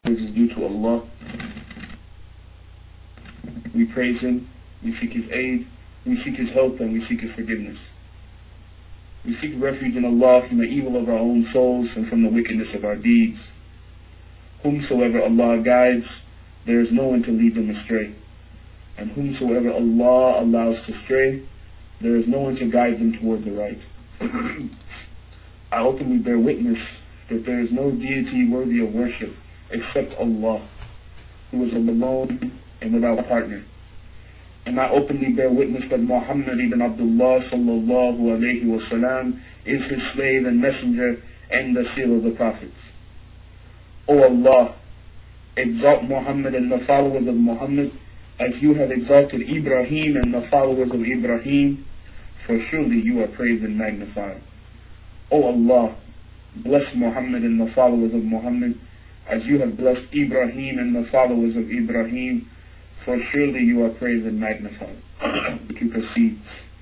is due to Allah. We praise Him, we seek His aid, we seek His help, and we seek His forgiveness. We seek refuge in Allah from the evil of our own souls and from the wickedness of our deeds. Whomsoever Allah guides, there is no one to lead them astray. And whomsoever Allah allows to stray, there is no one to guide them toward the right. I openly bear witness that there is no deity worthy of worship except Allah, who is alone and without partner. And I openly bear witness that Muhammad ibn Abdullah sallallahu alayhi wa sallam is his slave and messenger and the seal of the prophets. O Allah, exalt Muhammad and the followers of Muhammad as you have exalted Ibrahim and the followers of Ibrahim, for surely you are praised and magnified. O Allah, bless Muhammad and the followers of Muhammad as you have blessed Ibrahim and the followers of Ibrahim, for surely you are praised and magnified. We can proceed.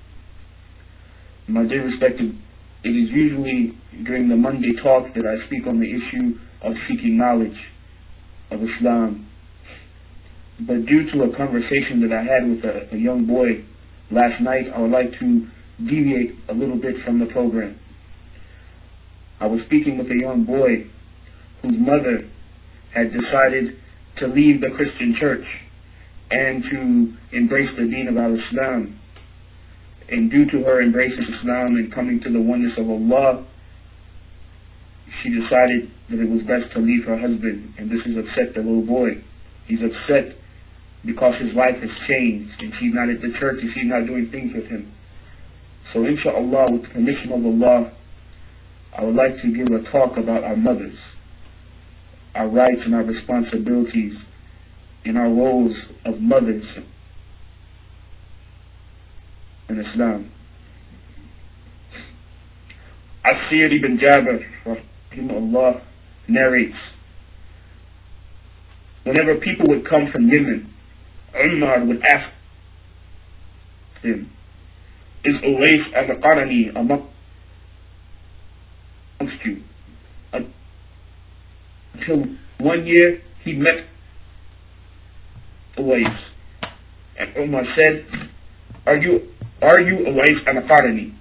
My dear respected, it is usually during the Monday talk that I speak on the issue of seeking knowledge of Islam. But due to a conversation that I had with a young boy last night, I would like to deviate a little bit from the program. I was speaking with a young boy whose mother had decided to leave the Christian church and to embrace the deen of al-Islam. And due to her embracing Islam and coming to the oneness of Allah, she decided that it was best to leave her husband, and this has upset the little boy. He's upset because his life has changed, and she's not at the church, and she's not doing things with him. So inshaAllah, with the permission of Allah, I would like to give a talk about our mothers, our rights and our responsibilities, and our roles of mothers in Islam. Asir ibn Jabir, rahimahullah, narrates, whenever people would come from Yemen, Umar would ask him, is Uwais al-Qarani amongst you? Until one year he met Uwais, and Umar said, Are you Uwais al-Qarani?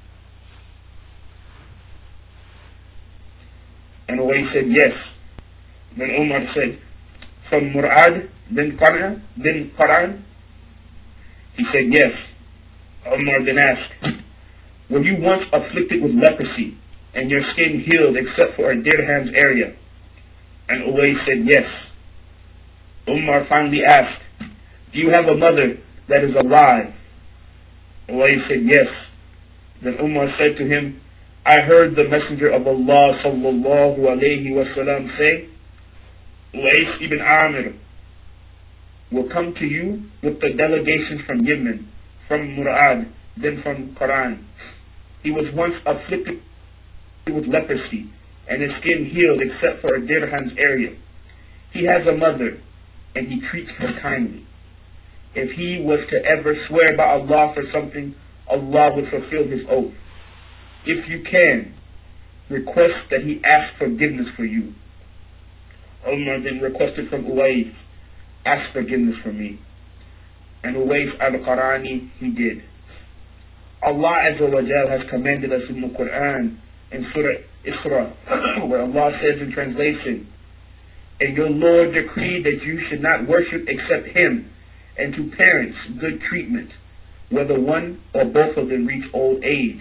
And Uwais said, yes. Then Umar said, from Mur'ad, then Quran? He said, yes. Umar then asked, were you once afflicted with leprosy, and your skin healed except for a dirham's area? And Uwais said, yes. Umar finally asked, do you have a mother that is alive? Uwais said, yes. Then Umar said to him, I heard the Messenger of Allah sallallahu alayhi wa sallam say, Uwais ibn Amir will come to you with the delegation from Yemen, from Mur'ad, then from Quran. He was once afflicted with leprosy, and his skin healed except for a dirham's area. He has a mother, and he treats her kindly. If he was to ever swear by Allah for something, Allah would fulfill his oath. If you can, request that he ask forgiveness for you. Umar then requested from Uwais, ask forgiveness for me. And Uwais al-Qarani, he did. Allah Azza wa Jal has commanded us in the Quran, in Surah Isra, where Allah says in translation, and your Lord decreed that you should not worship except Him, and to parents good treatment, whether one or both of them reach old age.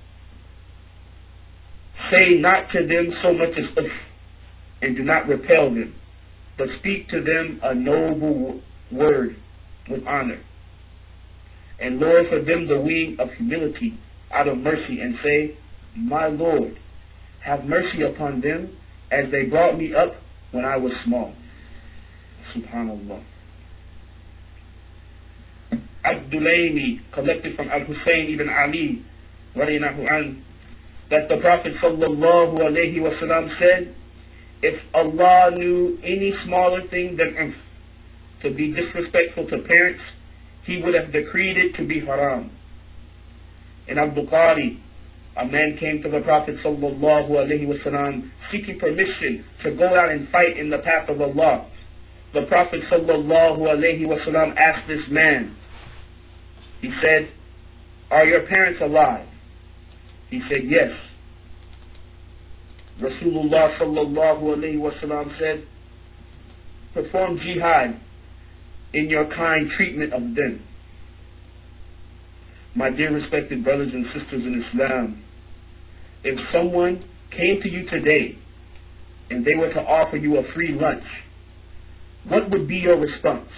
Say not to them so much as uff, and do not repel them, but speak to them a noble word with honor. And lower for them the wing of humility out of mercy, and say, my Lord, have mercy upon them as they brought me up when I was small. Subhanallah. Abdulayni collected from Al-Husayn ibn Ali radiyallahu anhu that the Prophet sallallahu alayhi wa sallam said, if Allah knew any smaller thing than to be disrespectful to parents, He would have decreed it to be haram. In Al-Bukhari, A man came to the Prophet sallallahu alaihi wasallam seeking permission to go out and fight in the path of Allah. The Prophet sallallahu alaihi wasallam asked this man, he said, "Are your parents alive?" He said, "Yes." Rasulullah sallallahu alaihi wasallam said, "Perform jihad in your kind treatment of them." My dear respected brothers and sisters in Islam, if someone came to you today and they were to offer you a free lunch, what would be your response?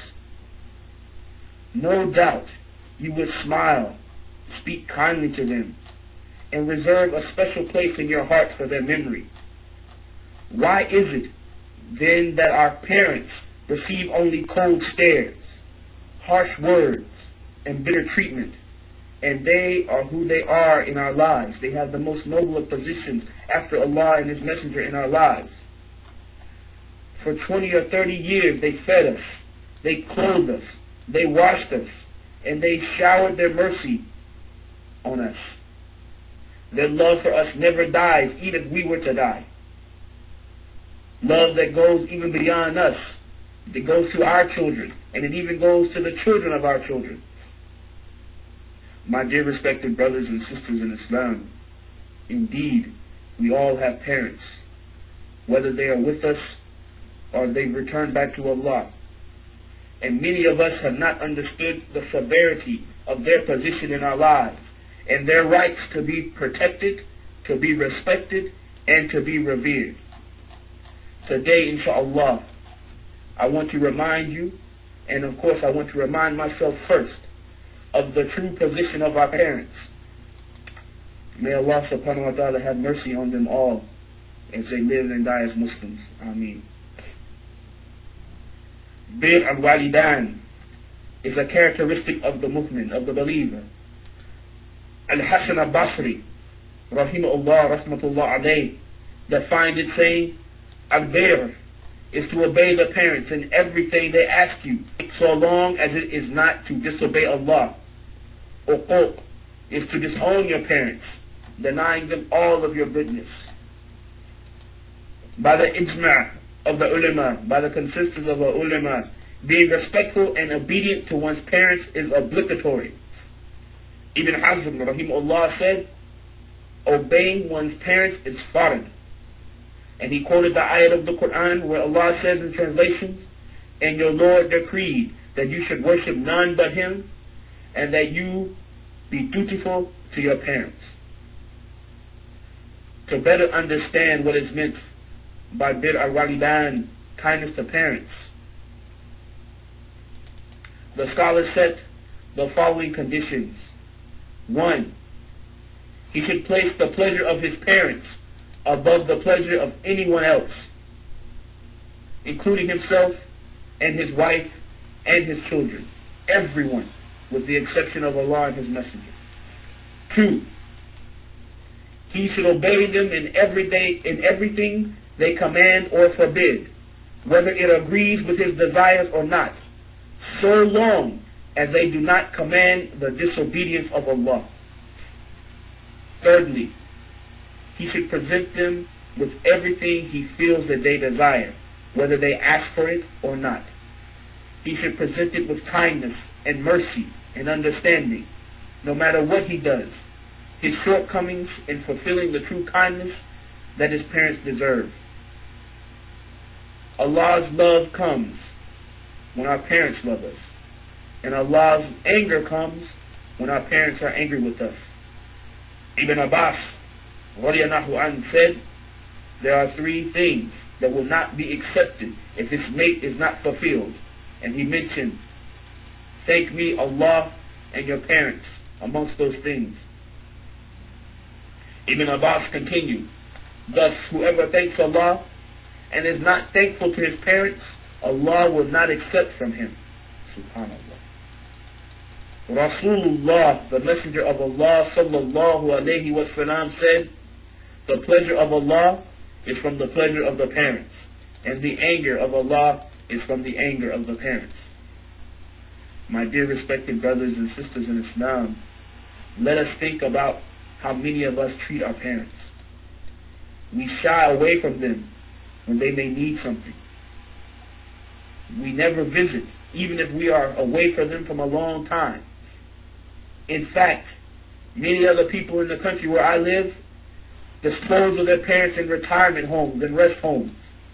No doubt you would smile, speak kindly to them, and reserve a special place in your heart for their memory. Why is it then that our parents receive only cold stares, harsh words, and bitter treatment, and they are who they are in our lives? They have the most noble of positions after Allah and His Messenger in our lives. For 20 or 30 years they fed us, they clothed us, they washed us, and they showered their mercy on us. Their love for us never dies, even if we were to die. Love that goes even beyond us. It goes to our children, and it even goes to the children of our children. My dear respected brothers and sisters in Islam, indeed, we all have parents, whether they are with us or they've returned back to Allah. And many of us have not understood the severity of their position in our lives and their rights to be protected, to be respected, and to be revered. Today, inshallah, I want to remind you, and of course I want to remind myself first, of the true position of our parents. May Allah subhanahu wa ta'ala have mercy on them all as they live and die as Muslims. Ameen. Bir al-Walidan is a characteristic of the mu'min, of the believer. Al-Hasan al-Basri, rahimahullah, rahmatullah alayh, defined it saying, Al-Bir is to obey the parents in everything they ask you, so long as it is not to disobey Allah. Uquq is to disown your parents, denying them all of your goodness. By the ijma' of the ulama, by the consensus of the ulama, being respectful and obedient to one's parents is obligatory. Ibn Hazm, rahimahullah, said, obeying one's parents is fard. And he quoted the ayat of the Quran where Allah says in translations, and your Lord decreed that you should worship none but Him, and that you be dutiful to your parents. To better understand what is meant by Bir al-Walidan, kindness to parents, the scholars set the following conditions. 1. He should place the pleasure of his parents above the pleasure of anyone else, including himself and his wife and his children, everyone, with the exception of Allah and His Messenger. 2. He should obey them in everything they command or forbid, whether it agrees with his desires or not, so long as they do not command the disobedience of Allah. Thirdly, he should present them with everything he feels that they desire, whether they ask for it or not. He should present it with kindness and mercy and understanding, no matter what he does, his shortcomings in fulfilling the true kindness that his parents deserve. Allah's love comes when our parents love us, and Allah's anger comes when our parents are angry with us. Ibn Abbas radiyallahu anhu said, there are 3 things that will not be accepted if its mate is not fulfilled. And he mentioned, thank me, Allah, and your parents amongst those things. Ibn Abbas continued, thus whoever thanks Allah and is not thankful to his parents, Allah will not accept from him. Subhanallah. Rasulullah, the Messenger of Allah sallallahu alayhi wa sallam, said, the pleasure of Allah is from the pleasure of the parents, and the anger of Allah is from the anger of the parents. My dear respected brothers and sisters in Islam, let us think about how many of us treat our parents. We shy away from them when they may need something. We never visit, even if we are away from them from a long time. In fact, many other people in the country where I live dispose of their parents in retirement homes and rest homes.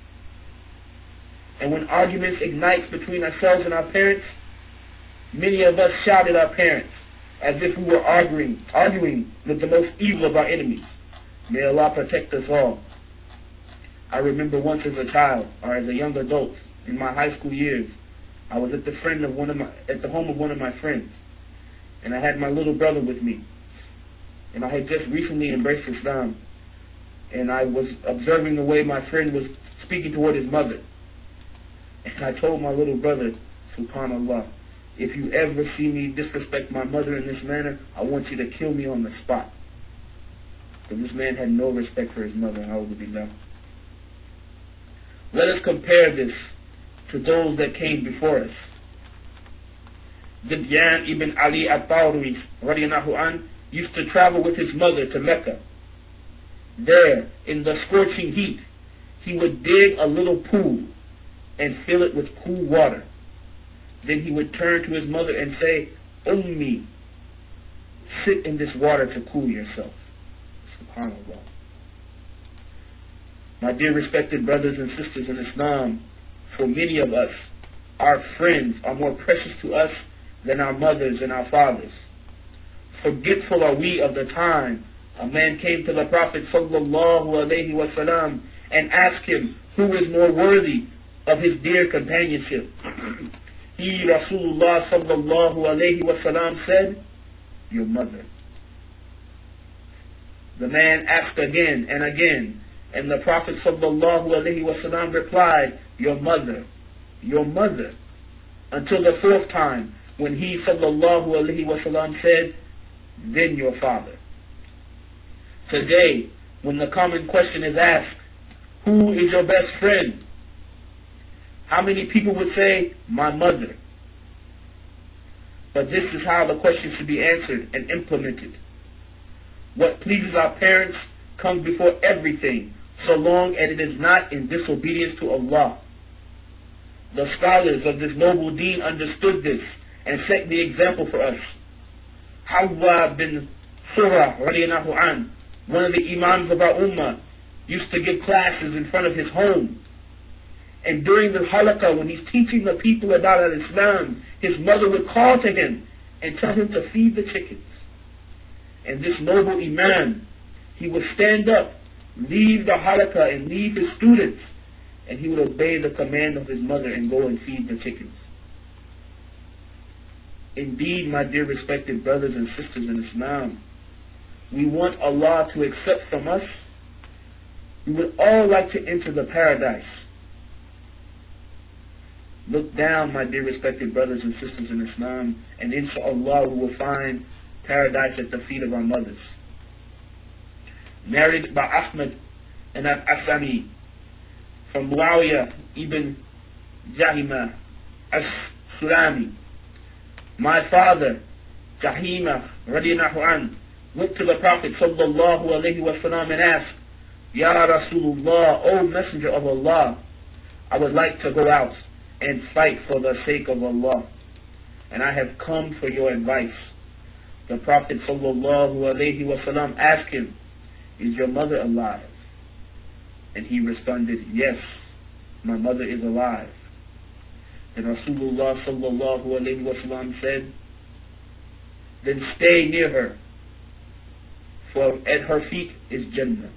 And when arguments ignite between ourselves and our parents, many of us shout at our parents as if we were arguing with the most evil of our enemies. May Allah protect us all. I remember once as a child, or as a young adult, in my high school years, I was at the home of one of my friends, and I had my little brother with me. And I had just recently embraced Islam, and I was observing the way my friend was speaking toward his mother. And I told my little brother, subhanallah, if you ever see me disrespect my mother in this manner, I want you to kill me on the spot. But this man had no respect for his mother. Let us compare this to those that came before us. Dibyan ibn Ali al-Tawri radiyallahu anh used to travel with his mother to Mecca. There, in the scorching heat, he would dig a little pool and fill it with cool water. Then he would turn to his mother and say, Ummi, sit in this water to cool yourself. SubhanAllah. My dear respected brothers and sisters in Islam, for many of us, our friends are more precious to us than our mothers and our fathers. Forgetful are we of the time a man came to the Prophet sallallahu alaihi wasallam and asked him who is more worthy of his dear companionship. He, Rasulullah sallallahu alaihi wasallam, said, your mother. The man asked again and again, and the Prophet sallallahu alaihi wasallam replied, your mother, until the fourth time, when he sallallahu alaihi wasallam said, then your father. Today, when the common question is asked, who is your best friend? How many people would say, my mother? But this is how the question should be answered and implemented. What pleases our parents comes before everything, so long as it is not in disobedience to Allah. The scholars of this noble deen understood this and set the example for us. Hawwa bin Surah radiyallahu anh, one of the imams of our ummah, used to give classes in front of his home. And during the halaqah, when he's teaching the people about Islam, his mother would call to him and tell him to feed the chickens. And this noble imam, he would stand up, leave the halaqah and leave his students, and he would obey the command of his mother and go and feed the chickens. Indeed, my dear respected brothers and sisters in Islam, we want Allah to accept from us. We would all like to enter the paradise. Look down, my dear respected brothers and sisters in Islam, and inshallah we will find paradise at the feet of our mothers. Narrated by Ahmad and Al-Asami from Muawiyah ibn Jahimah as-Sulami. My father, Jahimah radiyallahu anh, went to the Prophet sallallahu alaihi wasallam and asked, Ya Rasulullah, O Messenger of Allah, I would like to go out and fight for the sake of Allah, and I have come for your advice. The Prophet sallallahu alaihi wasallam asked him, is your mother alive? And he responded, yes, my mother is alive. And Rasulullah sallallahu alaihi wasallam said, then stay near her, for at her feet is Jannah.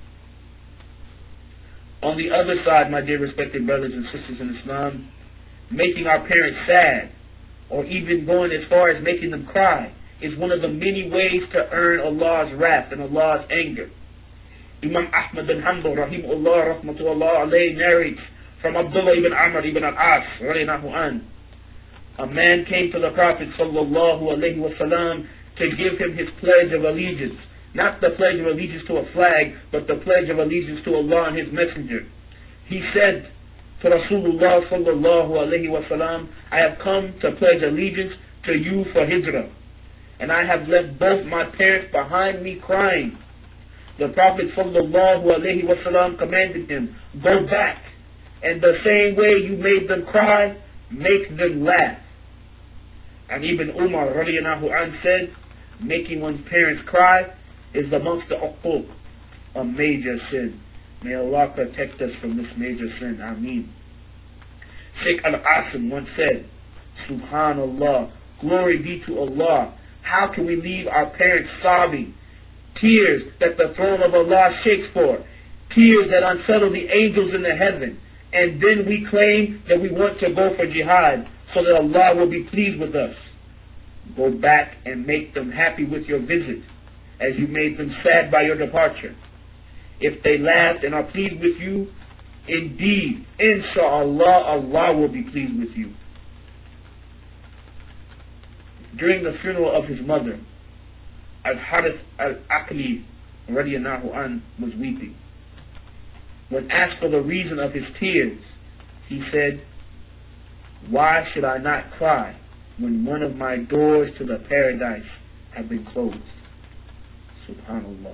On the other side, my dear respected brothers and sisters in Islam, making our parents sad, or even going as far as making them cry, is one of the many ways to earn Allah's wrath and Allah's anger. Imam Ahmad bin Hanbal rahimahullah rahmatullah alayhi narrates from Abdullah ibn Amr ibn al-As radiyallahu anh, a man came to the Prophet sallallahu alayhi wasallam to give him his pledge of allegiance. Not the pledge of allegiance to a flag, but the pledge of allegiance to Allah and His Messenger. He said to Rasulullah sallallahu alayhi wasallam, I have come to pledge allegiance to you for hijrah. and I have left both my parents behind me crying. The Prophet ﷺ commanded him, go back, and the same way you made them cry, make them laugh. And Ibn Umar radiallahu anh said, making one's parents cry is amongst the uquq, a major sin. May Allah protect us from this major sin. Ameen. Sheikh Al-Asim once said, Subhanallah, glory be to Allah. How can we leave our parents sobbing? Tears that the throne of Allah shakes for. Tears that unsettle the angels in the heaven. And then we claim that we want to go for jihad so that Allah will be pleased with us. Go back and make them happy with your visit, as you made them sad by your departure. If they laughed and are pleased with you, indeed, inshallah, Allah will be pleased with you. During the funeral of his mother, Al-Harith Al-Aqli radiallahu anh was weeping. When asked for the reason of his tears, he said, why should I not cry when one of my doors to the paradise have been closed? Subhanallah.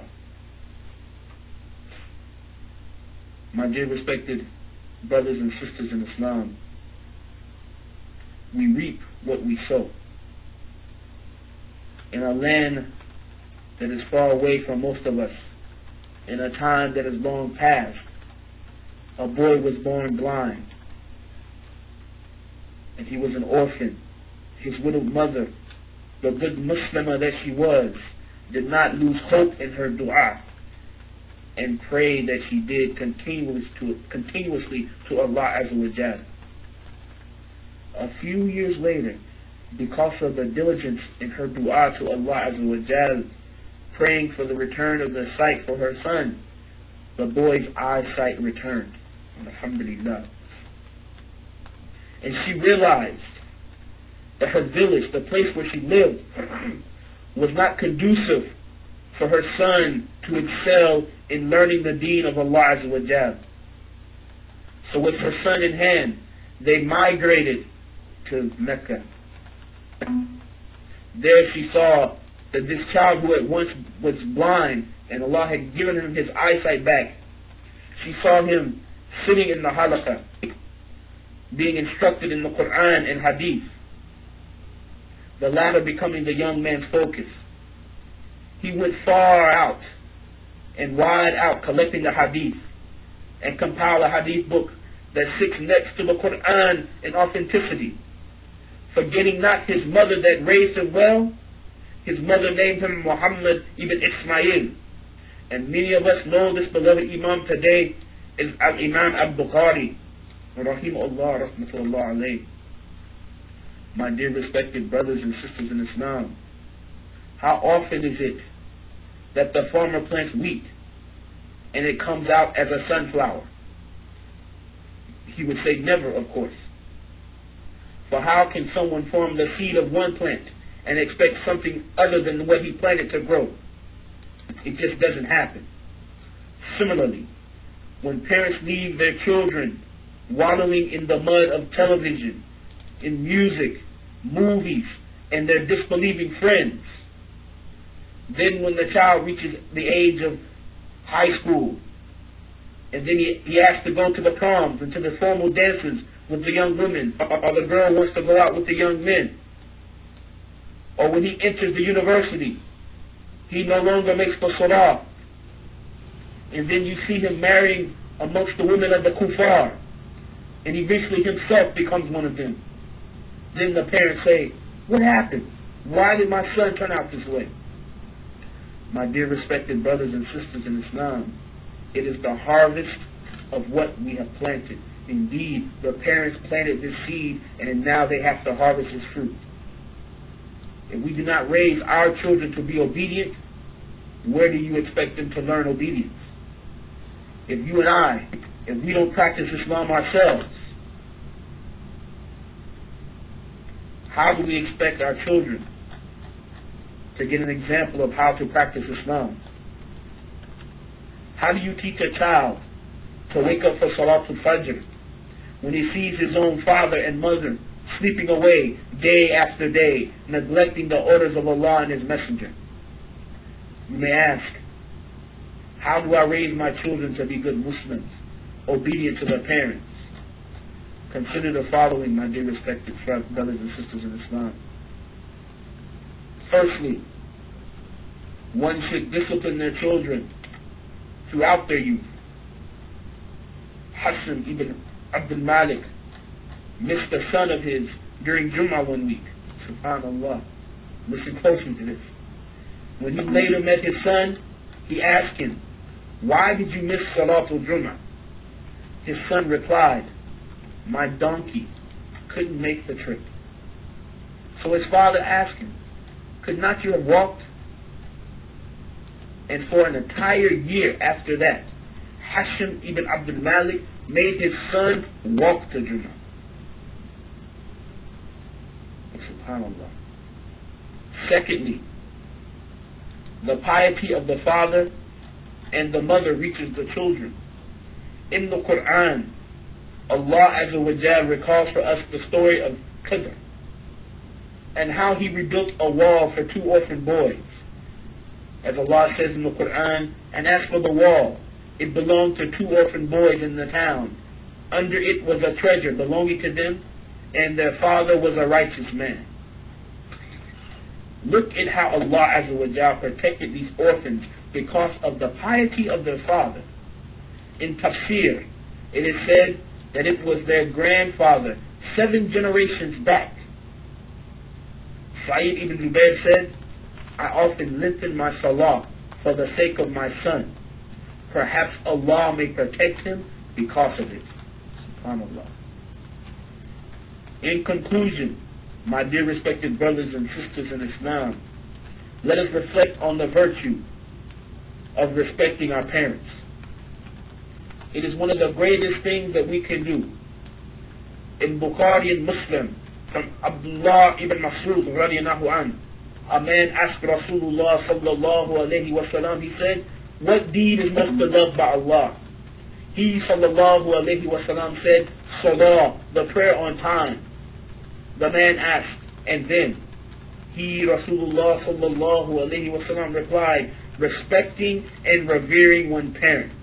My dear respected brothers and sisters in Islam, we reap what we sow. In a land that is far away from most of us, in a time that is long past, a boy was born blind, and he was an orphan. His widowed mother, the good Muslimah that she was, did not lose hope in her dua, and prayed that she did continuously to Allah Azza wa Jal. A few years later, because of the diligence in her dua to Allah Azza wa Jal, praying for the return of the sight for her son, the boy's eyesight returned. Alhamdulillah. And she realized that her village, the place where she lived, was not conducive for her son to excel in learning the deen of Allah Azza wa Jal. So with her son in hand, they migrated to Mecca. There she saw that this child who at once was blind and Allah had given him his eyesight back, she saw him sitting in the halaqah, being instructed in the Quran and Hadith, the latter becoming the young man's focus. He went far out and wide out collecting the Hadith and compiled a Hadith book that sits next to the Quran in authenticity. Forgetting not his mother that raised him well, his mother named him Muhammad ibn Ismail. And many of us know this beloved Imam today is Al-Imam Al-Bukhari, rahimahullah, rahmatullah alayh. My dear respected brothers and sisters in Islam, how often is it that the farmer plants wheat and it comes out as a sunflower? He would say never, of course. For how can someone form the seed of one plant and expect something other than what he planted to grow? It just doesn't happen. Similarly, when parents leave their children wallowing in the mud of television, in music, movies, and their disbelieving friends, then when the child reaches the age of high school, and then he has to go to the proms and to the formal dances with the young women, or the girl wants to go out with the young men, or when he enters the university, he no longer makes the salah, and then you see him marrying amongst the women of the kuffar, and eventually himself becomes one of them. Then the parents say, what happened? Why did my son turn out this way? My dear respected brothers and sisters in Islam, it is the harvest of what we have planted. Indeed, the parents planted this seed, and now they have to harvest its fruit. If we do not raise our children to be obedient, where do you expect them to learn obedience? If you and I, if we don't practice Islam ourselves, how do we expect our children to get an example of how to practice Islam? How do you teach a child to wake up for Salatul Fajr when he sees his own father and mother sleeping away day after day, neglecting the orders of Allah and His Messenger. You may ask, how do I raise my children to be good Muslims, obedient to their parents? Consider the following, my dear respected brothers and sisters in Islam. Firstly, one should discipline their children throughout their youth. Hassan ibn Abdul Malik missed a son of his during Jummah one week. SubhanAllah. Listen closely to this. When he later met his son, he asked him, "Why did you miss Salatul Jummah?" His son replied, "My donkey couldn't make the trip." So his father asked him, "Could not you have walked?" And for an entire year after that, Hashim ibn Abdul Malik made his son walk to Jummah. SubhanAllah. Secondly, the piety of the father and the mother reaches the children. In the Quran, Allah Azza wa Jal recalls for us the story of Khidr and how he rebuilt a wall for two orphan boys. As Allah says in the Quran, "And as for the wall, it belonged to two orphan boys in the town. Under it was a treasure belonging to them, and their father was a righteous man." Look at how Allah Azza wa Jal protected these orphans because of the piety of their father. In Tafsir, it is said that it was their grandfather 7 generations back. Sa'id ibn Jubair said, "I often lengthen my salah for the sake of my son. Perhaps Allah may protect him because of it." SubhanAllah. In conclusion, my dear respected brothers and sisters in Islam, let us reflect on the virtue of respecting our parents. It is one of the greatest things that we can do. In Bukhari and Muslim, from Abdullah ibn Mas'ud radiyallahu anhu, a man asked Rasulullah sallallahu alayhi wa sallam, he said, "What deed is most beloved by Allah?" He sallallahu alayhi wa sallam said, "Salah, the prayer on time." The man asked, "And then?" He, Rasulullah sallallahu alayhi wa sallam, replied, "Respecting and revering one's parents."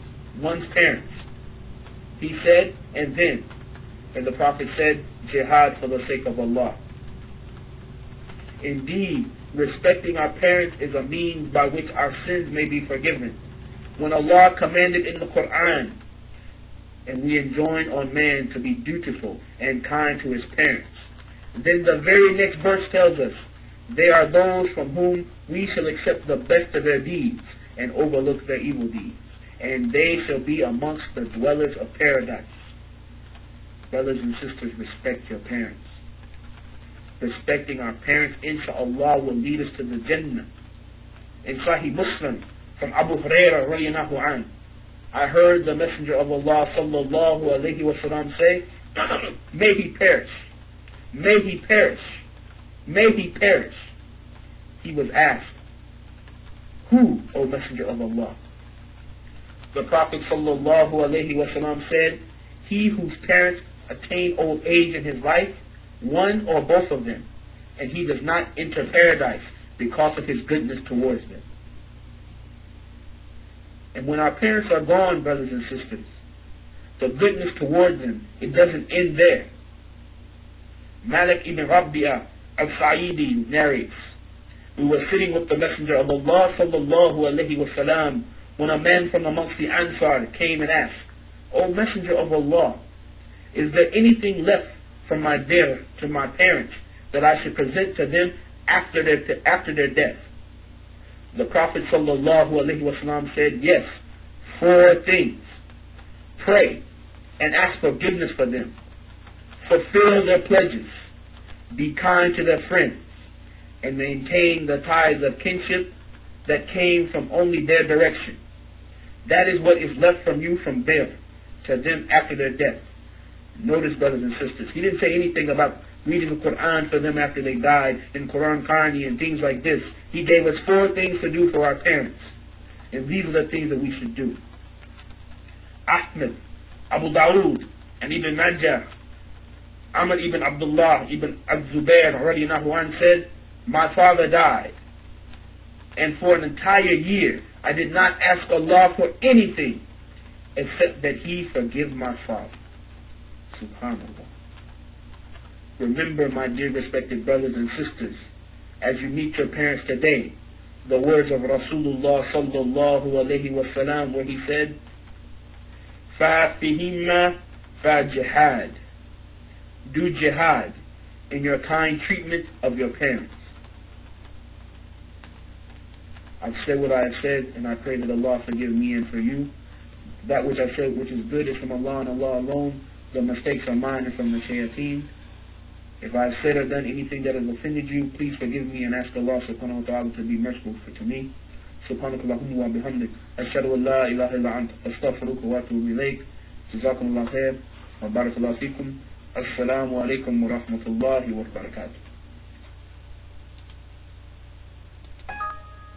He said, "And then?" And the Prophet said, "Jihad for the sake of Allah." Indeed, respecting our parents is a means by which our sins may be forgiven. When Allah commanded in the Quran, and we enjoin on man to be dutiful and kind to his parents, then the very next verse tells us, "They are those from whom we shall accept the best of their deeds and overlook their evil deeds, and they shall be amongst the dwellers of paradise." Brothers and sisters, respect your parents. Respecting our parents, inshaAllah, will lead us to the Jannah. In Sahih Muslim, from Abu Hurairah radiyallahu anhu, I heard the Messenger of Allah sallallahu alayhi wa sallam say, "May he perish. May he perish. May he perish." He was asked, "Who, O Messenger of Allah?" The Prophet sallallahu alayhi wa sallam said, "He whose parents attain old age in his life, one or both of them, and he does not enter paradise because of his goodness towards them." And when our parents are gone, brothers and sisters, the goodness towards them, it doesn't end there. Malik ibn Rabi'ah al-Sa'idi narrates, "We were sitting with the Messenger of Allah sallallahu alayhi wa sallam when a man from amongst the Ansar came and asked, 'O Messenger of Allah, is there anything left from my dir to my parents that I should present to them after their death?' The Prophet sallallahu alayhi wa sallam said, 'Yes, 4 things. Pray and ask forgiveness for them. Fulfill their pledges. Be kind to their friends. And maintain the ties of kinship that came from only their direction. That is what is left from you from them to them after their death.'" Notice, brothers and sisters, he didn't say anything about reading the Quran for them after they died, and Quran Karni and things like this. He gave us 4 things to do for our parents. And these are the things that we should do. Ahmed, Abu Dawood, and Ibn Majah Amr ibn Abdullah ibn Az-Zubair radiallahu anh said, my father died, and for an entire year I did not ask Allah for anything except that He forgive my father. Subhanallah. Remember, my dear respected brothers and sisters, as you meet your parents today, the words of Rasulullah sallallahu alayhi wa sallam, where he said, فَافِهِمَّا فَجِهَادٍ. Do jihad in your kind treatment of your parents. I've said what I have said, and I pray that Allah forgive me and for you. That which I said which is good is from Allah and Allah alone. The mistakes are mine and from the shayateen. If I have said or done anything that has offended you, please forgive me and ask Allah subhanahu wa ta'ala to be merciful to me. سبحانك اللهم وبحمدك أشهد أن لا إله إلا أنت أستغفرك وأتوب إليك. جزاكم الله خير وبارك الله فيكم. السلام عليكم ورحمة الله وبركاته.